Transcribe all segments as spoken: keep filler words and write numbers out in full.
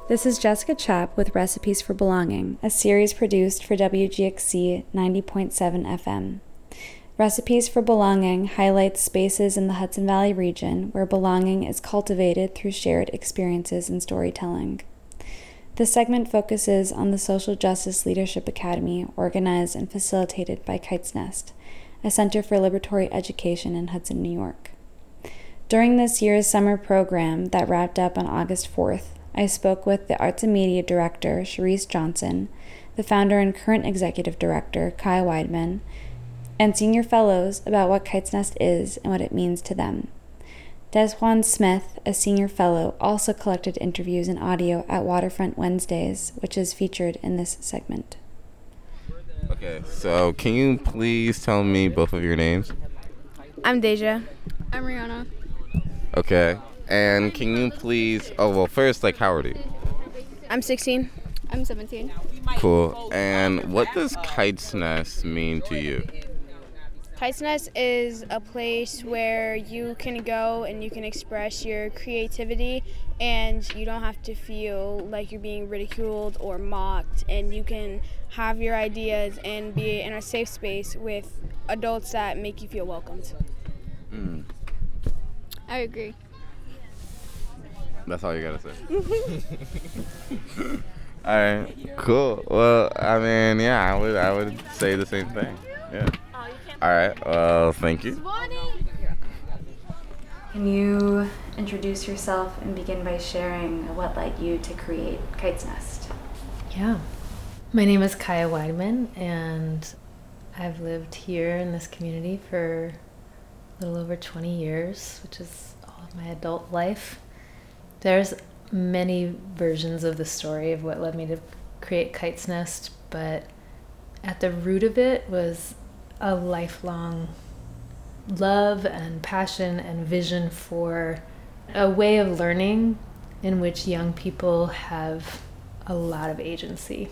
This is Jessica Chapp with Recipes for Belonging, a series produced for W G X C ninety point seven F M. Recipes for Belonging highlights spaces in the Hudson Valley region where belonging is cultivated through shared experiences and storytelling. This segment focuses on the Social Justice Leadership Academy organized and facilitated by Kite's Nest, a center for liberatory education in Hudson, New York. During this year's summer program that wrapped up on August fourth, I spoke with the Arts and Media Director, Cherise Johnson, the founder and current Executive Director, Kai Weidman, and Senior Fellows about what Kite's Nest is and what it means to them. Desjuan Smith, a Senior Fellow, also collected interviews and audio at Waterfront Wednesdays, which is featured in this segment. Okay, so can you please tell me both of your names? I'm Deja. I'm Rihanna. Okay. And can you please, oh, well, first, like, how old are you? I'm sixteen. I'm seventeen. Cool. And what does Kite's Nest mean to you? Kite's Nest is a place where you can go and you can express your creativity, and you don't have to feel like you're being ridiculed or mocked, and you can have your ideas and be in a safe space with adults that make you feel welcomed. Mm. I agree. That's all you gotta say. All right, cool. Well, I mean, yeah, I would, I would say the same thing. Yeah. All right. Well, thank you. Can you introduce yourself and begin by sharing what led you to create Kite's Nest? Yeah. My name is Kaya Weidman, and I've lived here in this community for a little over twenty years, which is all of my adult life. There's many versions of the story of what led me to create Kite's Nest, but at the root of it was a lifelong love and passion and vision for a way of learning in which young people have a lot of agency.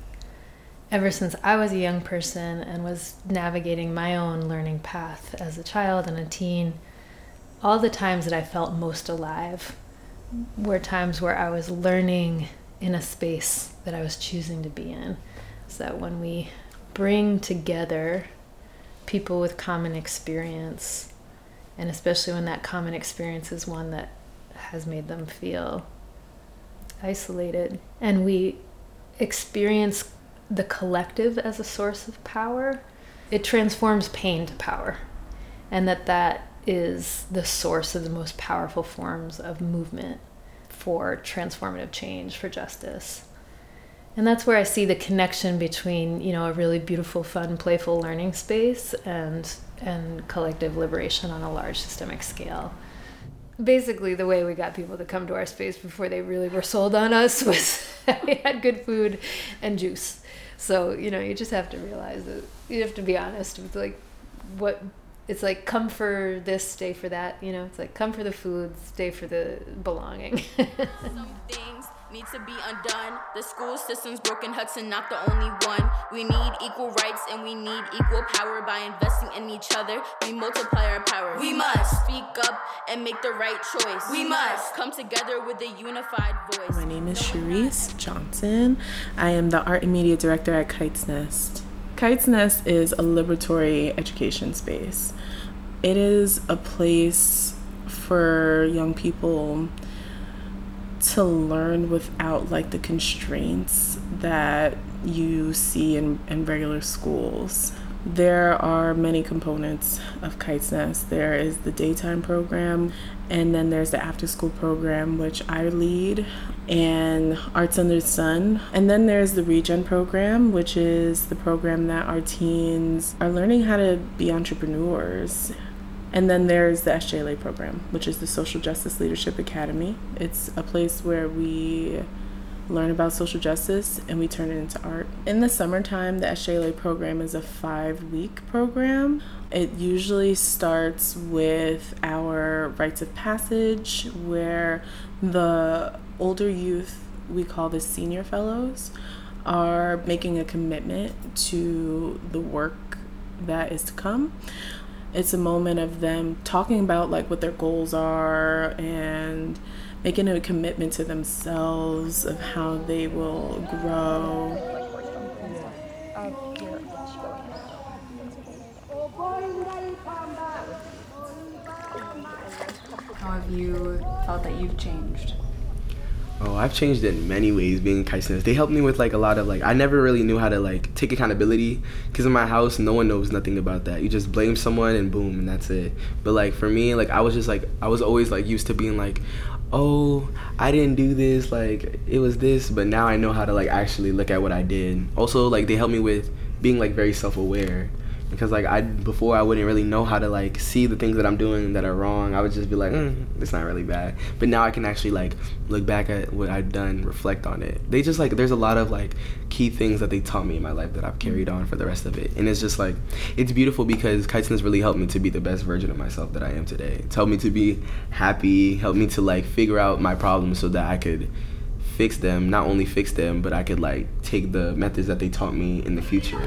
Ever since I was a young person and was navigating my own learning path as a child and a teen, all the times that I felt most alive were times where I was learning in a space that I was choosing to be in. So that when we bring together people with common experience, and especially when that common experience is one that has made them feel isolated, and we experience the collective as a source of power, it transforms pain to power. And that that is the source of the most powerful forms of movement for transformative change, for justice. And that's where I see the connection between, you know, a really beautiful, fun, playful learning space and and collective liberation on a large systemic scale. Basically, the way we got people to come to our space before they really were sold on us was we had good food and juice. So, you know, you just have to realize that you have to be honest with, like, what it's like, come for this, stay for that, you know, it's like, come for the food, stay for the belonging. Some things need to be undone. The school system's broken, Hudson not the only one. We need equal rights and we need equal power. By investing in each other, we multiply our power. We must speak up and make the right choice. We must come together with a unified voice. My name is Cherise Johnson. I am the Art and Media Director at Kite's Nest. Kite's Nest is a liberatory education space. It is a place for young people to learn without, like, the constraints that you see in, in regular schools. There are many components of Kite's Nest. There is the daytime program, and then there's the after-school program, which I lead, and Arts Under the Sun. And then there's the Regen program, which is the program that our teens are learning how to be entrepreneurs. And then there's the S J L A program, which is the Social Justice Leadership Academy. It's a place where we learn about social justice and we turn it into art. In the summertime, the S J L A program is a five-week program. It usually starts with our rites of passage, where the older youth, we call the senior fellows, are making a commitment to the work that is to come. It's a moment of them talking about, like, what their goals are and making a commitment to themselves of how they will grow. How have you felt that you've changed? Oh, I've changed in many ways being in Kite-Sniss. They helped me with like a lot of like, I never really knew how to like take accountability because in my house, no one knows nothing about that. You just blame someone and boom, and that's it. But like for me, like I was just like, I was always like used to being like, oh, I didn't do this, like it was this, but now I know how to like actually look at what I did. Also, like they helped me with being like very self-aware. Because like I before I wouldn't really know how to like see the things that I'm doing that are wrong. I would just be like, mm, it's not really bad. But now I can actually like look back at what I've done, reflect on it. They just like there's a lot of like key things that they taught me in my life that I've carried on for the rest of it. And it's just like it's beautiful because Kite-Sniss really helped me to be the best version of myself that I am today. It's helped me to be happy, helped me to like figure out my problems so that I could fix them, not only fix them, but I could like take the methods that they taught me in the future.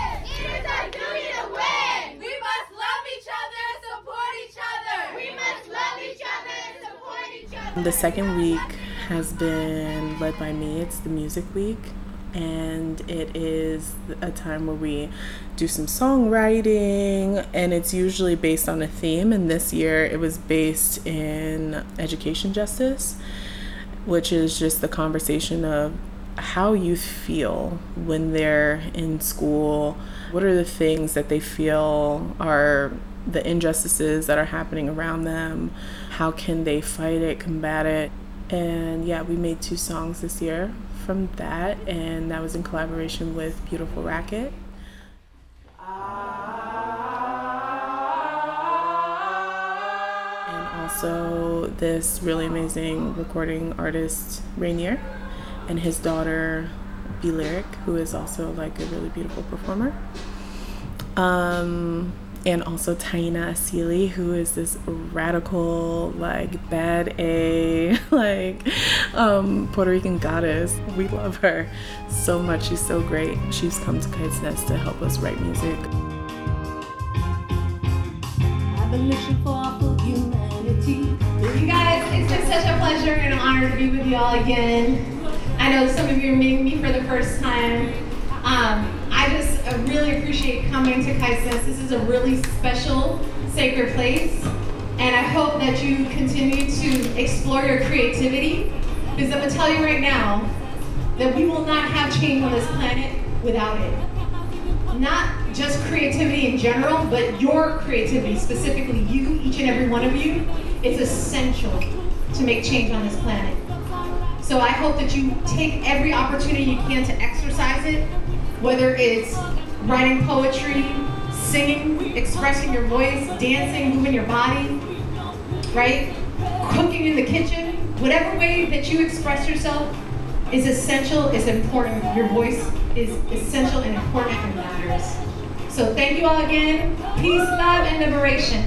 The second week has been led by me. It's the music week, and it is a time where we do some songwriting, and it's usually based on a theme. And this year it was based in education justice, which is just the conversation of how youth feel when they're in school. What are the things that they feel are the injustices that are happening around them? How can they fight it, combat it? And yeah, we made two songs this year from that, and that was in collaboration with Beautiful Racket. And also this really amazing recording artist, Rainier, and his daughter, B Lyric, who is also like a really beautiful performer. Um, And also Taina Asili, who is this radical, like, bad A, like, um, Puerto Rican goddess. We love her so much. She's so great. She's come to Kite-Sniss to help us write music. Abolition for full humanity. You guys, it's been such a pleasure and an honor to be with you all again. I know some of you are meeting me for the first time. Um, I just uh, really appreciate coming to Kite-Sniss. This is a really special, sacred place. And I hope that you continue to explore your creativity. Because I'm going to tell you right now that we will not have change on this planet without it. Not just creativity in general, but your creativity, specifically you, each and every one of you, is essential to make change on this planet. So I hope that you take every opportunity you can to exercise it, whether it's writing poetry, singing, expressing your voice, dancing, moving your body, right? Cooking in the kitchen, whatever way that you express yourself is essential, is important. Your voice is essential and important and matters. So thank you all again. Peace, love, and liberation.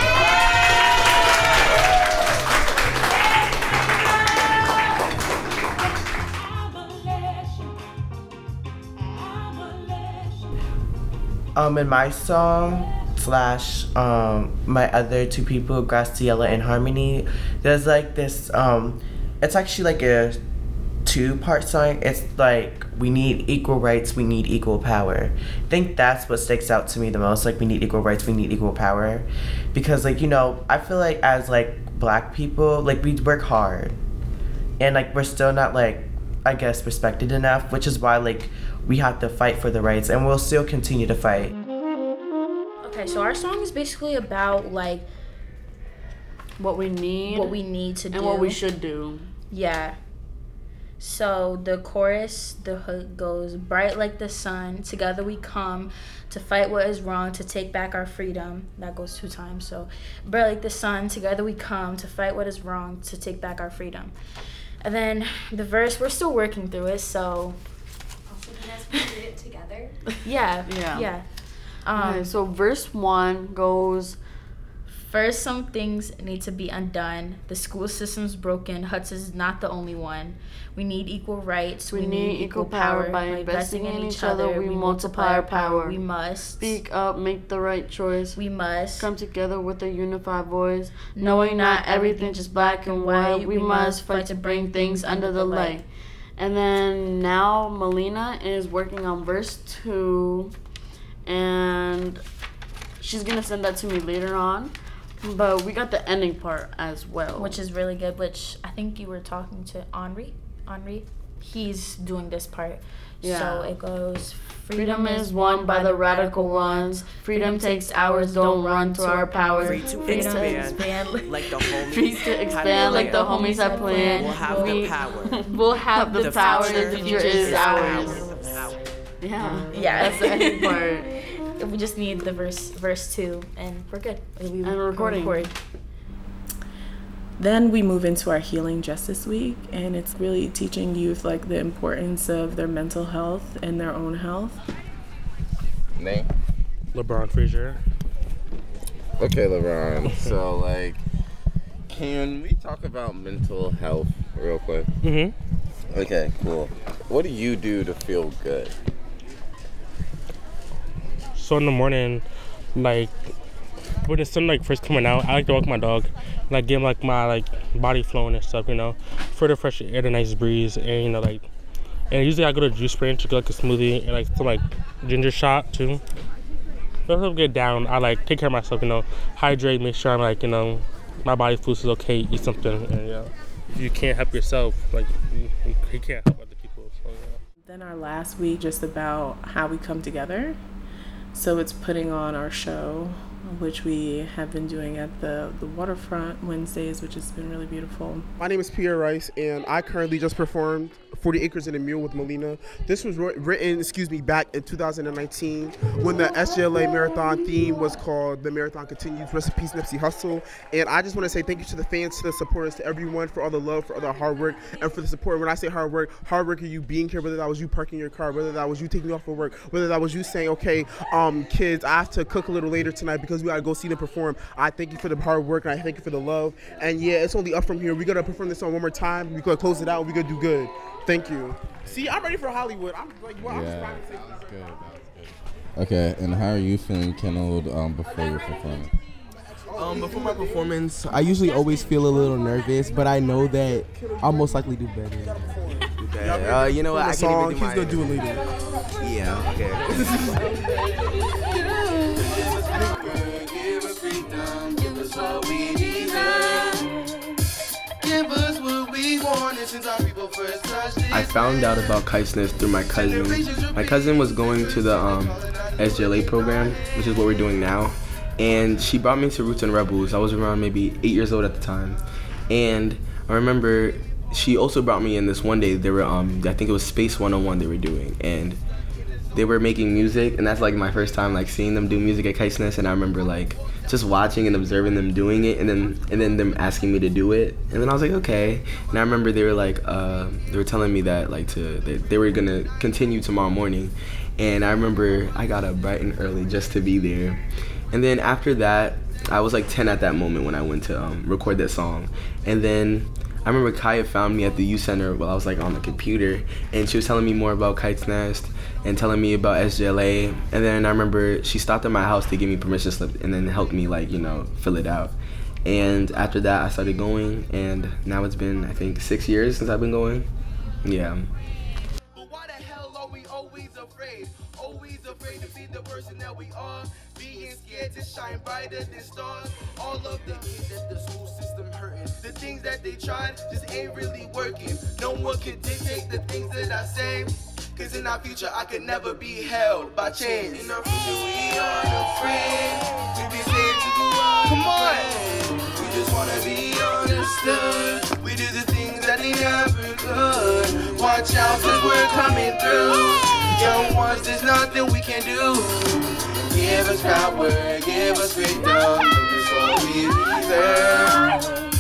Um, in my song slash um my other two people, Graciela and Harmony, there's like this um, it's actually like a two-part song. It's like we need equal rights, we need equal power. I think that's what sticks out to me the most. Like we need equal rights, we need equal power, because like you know I feel like as like Black people, like we work hard, and like we're still not like I guess respected enough, which is why like we have to fight for the rights, and we'll still continue to fight. Okay, so our song is basically about like what we need, what we need to do, and what we should do. Yeah. So the chorus, the hook goes, bright like the sun, together we come to fight what is wrong, to take back our freedom. That goes two times. So bright like the sun, together we come to fight what is wrong, to take back our freedom. And then the verse, we're still working through it, so. Also, can you guys read it together? Yeah, yeah. yeah. Um, okay, so verse one goes, First, some things need to be undone. The school system's broken. Hudson's not the only one. We need equal rights. We, we need, need equal power. power. By investing in each other, we, we multiply our power. We must speak up, make the right choice. We must come together with a unified voice. Knowing not everything just black and white, we, we must fight to bring things under the light. And then now Melina is working on verse two, and she's gonna send that to me later on. But we got the ending part as well, which is really good. Which I think you were talking to Henri. Henri, he's doing this part. Yeah. So it goes. Freedom is won by the radical ones. Freedom takes hours. Don't run to our power. Free to expand, like the homies. Free to expand like the homies have planned. We'll have we, the power. We'll have the, the power. The future is ours. Yeah. Yeah. That's the ending part. We just need the verse, verse two, and we're good. We, and we're recording. Record. Then we move into our Healing Justice Week, and it's really teaching youth like the importance of their mental health and their own health. Name? LeBron Frazier. Okay, LeBron. So, like, can we talk about mental health real quick? Mm-hmm. Okay, cool. What do you do to feel good? So in the morning, like when the sun like first coming out, I like to walk my dog, like get like my like body flowing and stuff, you know, for the fresh air, the nice breeze, and you know like, and usually I go to Juice Branch to get like a smoothie and like some like ginger shot too. But if I get down, I like take care of myself, you know, hydrate, make sure I'm like you know, my body fluids is okay, eat something, and yeah, if you can't help yourself, like you, you can't help other people. So, yeah. Then our last week just about how we come together. So it's putting on our show, which we have been doing at the, the Waterfront Wednesdays, which has been really beautiful. My name is Pierre Rice, and I currently just performed forty acres and a Mule with Melina. This was written, excuse me, back in two thousand nineteen when the S J L A Marathon theme was called The Marathon Continues, Rest in Peace, Nipsey Hussle. And I just want to say thank you to the fans, to the supporters, to everyone for all the love, for all the hard work, and for the support. When I say hard work, hard work are you being here, whether that was you parking your car, whether that was you taking off for work, whether that was you saying, okay, um, kids, I have to cook a little later tonight because we got to go see them perform. I thank you for the hard work, and I thank you for the love. And yeah, it's only up from here. We're going to perform this song one more time. We're going to close it out. We're going to do good. Thank you. See, I'm ready for Hollywood. I'm like, well, yeah, I'm just trying to say that was good. That was good. Okay, and how are you feeling, Kenold, um, before your performance? Um, before my performance, I usually always feel a little nervous, but I know that I'll most likely do better. Do better. Uh, you know what? I can't song, even do he's gonna do it later. Yeah. Okay. I found out about Kiteness through my cousin. My cousin was going to the um, S J L A program, which is what we're doing now. And she brought me to Roots and Rebels. I was around maybe eight years old at the time. And I remember she also brought me in this one day. They were, um, I think it was Space one oh one they were doing. And they were making music, and that's like my first time like seeing them do music at Kiteness. And I remember like just watching and observing them doing it, and then and then them asking me to do it. And then I was like, okay. And I remember they were like, uh, they were telling me that like to they, they were gonna continue tomorrow morning. And I remember I got up bright and early just to be there. And then after that, I was like ten at that moment when I went to um, record that song. And then I remember Kaya found me at the youth center while I was like on the computer, and she was telling me more about Kiteness and telling me about S J L A. And then I remember she stopped at my house to give me permission slip and then helped me like, you know, fill it out. And after that, I started going, and now it's been, I think, six years since I've been going. Yeah. But why the hell are we always afraid? Always afraid to be the person that we are. Being scared to shine brighter than stars. All of the kids that the school system hurting. The things that they tried just ain't really working. No one can dictate the things that I say. Cause in our future I could never be held by chains. In our future we aren't afraid to be saved to go on. Come on. We just wanna be understood. We do the things that they never could. Watch out cause we're coming through. Young ones, there's nothing we can do. Give us power, give us freedom. It's all we deserve.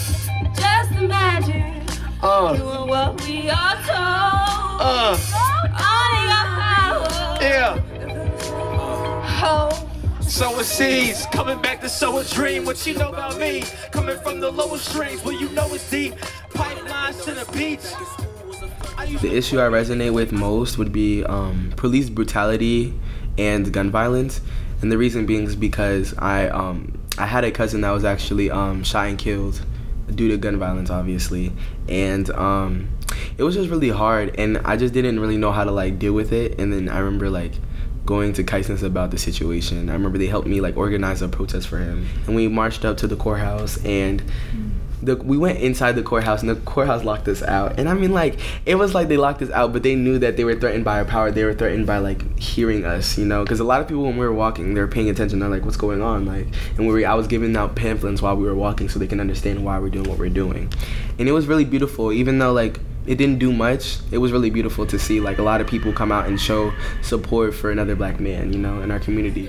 Just imagine uh. doing what we are told. Uh. All your power. Yeah. Oh. Sowing seeds, coming back to sow a dream. What you know about me? Coming from the lower strings, well you know it's deep. Pipelines to the beach. The issue I resonate with most would be um, police brutality and gun violence, and the reason being is because I um, I had a cousin that was actually um, shot and killed due to gun violence, obviously, and um, it was just really hard, and I just didn't really know how to like deal with it. And then I remember like going to Kiteseness about the situation. I remember they helped me like organize a protest for him, and we marched up to the courthouse, and the, we went inside the courthouse, and the courthouse locked us out. And I mean, like, it was like they locked us out, but they knew that they were threatened by our power. They were threatened by like hearing us, you know, because a lot of people when we were walking, they were paying attention. They're like, what's going on? Like, and we were, I was giving out pamphlets while we were walking so they can understand why we're doing what we're doing. And it was really beautiful, even though like it didn't do much. It was really beautiful to see like a lot of people come out and show support for another black man, you know, in our community.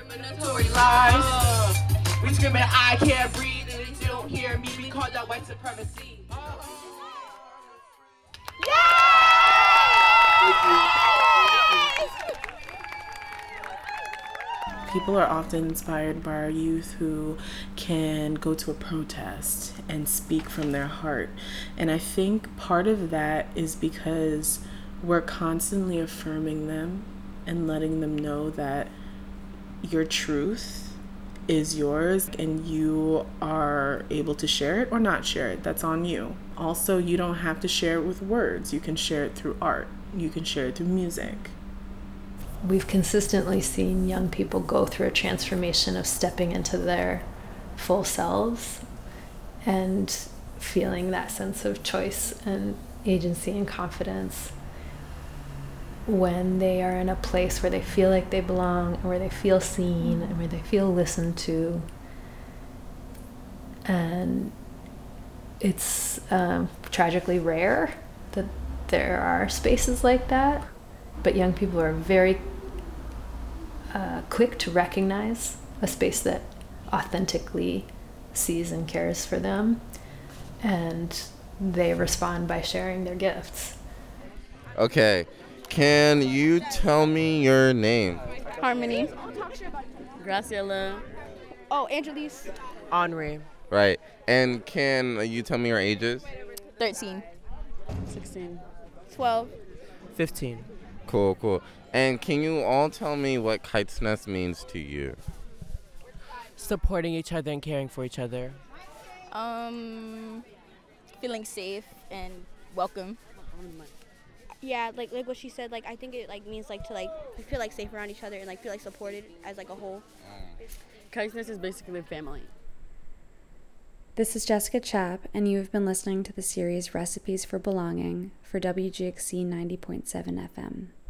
We screaming, I can't breathe, and they don't hear me. We call that white supremacy. People are often inspired by our youth who can go to a protest and speak from their heart. And I think part of that is because we're constantly affirming them and letting them know that your truth is yours and you are able to share it or not share it. That's on you. Also, you don't have to share it with words. You can share it through art. You can share it through music. We've consistently seen young people go through a transformation of stepping into their full selves and feeling that sense of choice and agency and confidence when they are in a place where they feel like they belong and where they feel seen and where they feel listened to. And it's um, tragically rare that there are spaces like that, but young people are very uh, quick to recognize a space that authentically sees and cares for them, and they respond by sharing their gifts. Okay. Can you tell me your name? Harmony. Graciela. Oh, Angelise. Henri. Right. And can you tell me your ages? thirteen. sixteen. twelve. fifteen. Cool, cool. And can you all tell me what Kiteseness means to you? Supporting each other and caring for each other. Um, feeling safe and welcome. Yeah, like like what she said, like I think it like means like to like feel like safe around each other and like feel like supported as like a whole. Kiteseness is basically family. This is Jessica Chapp, and you have been listening to the series Recipes for Belonging for W G X C ninety point seven F M.